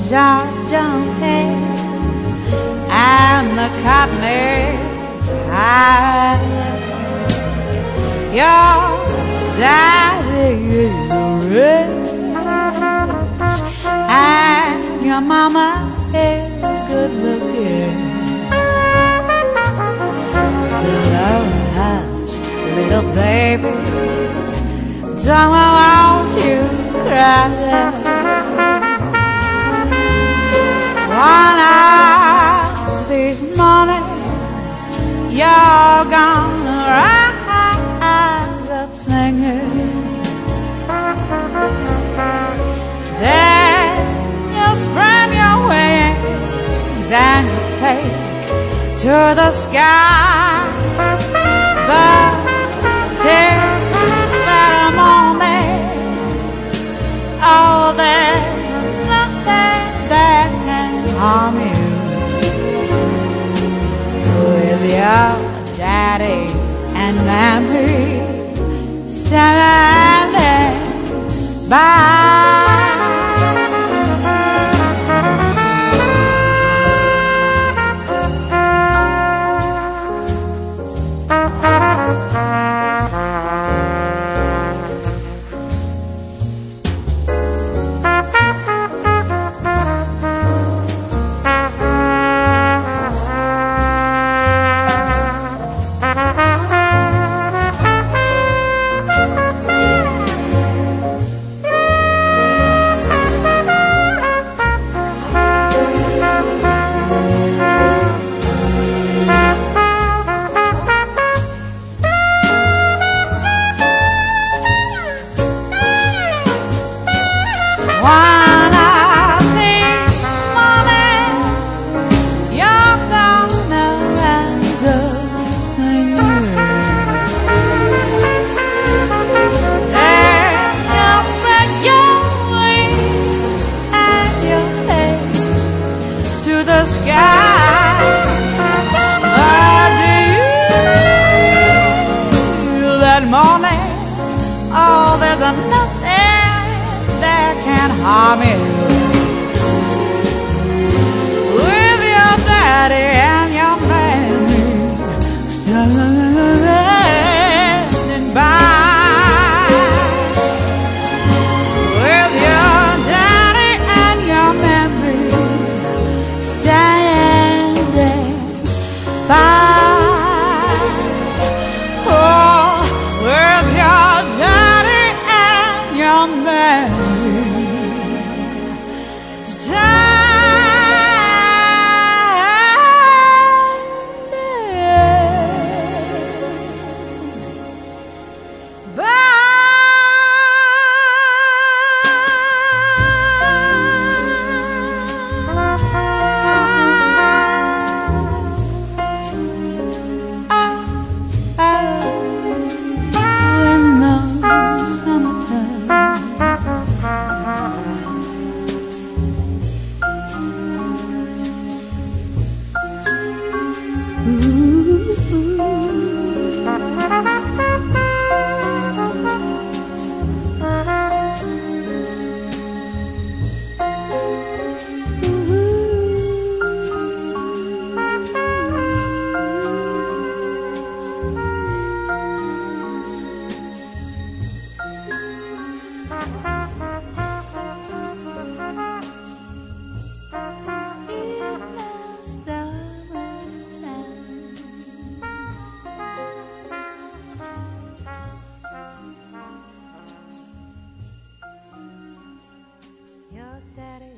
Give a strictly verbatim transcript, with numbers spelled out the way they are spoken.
Georgia hair and the cotton is high. Your daddy is rich and your mama is good looking. So hush, little baby, don't want you cry. One of these mornings you're gonna rise up singing. Then you'll spread your wings and you'll take to the sky. But till that moment, oh, there's nothing that can harm you. With your daddy and mammy standing by. One of these mornings you're gonna rise up singing. Then you'll spread your wings and you'll take to the sky. But do you that morning, oh, there's a nothing that can harm you. With your daddy and your mammy standing by. With your daddy and your mammy standing by. Oh, with your daddy and your mammy your daddy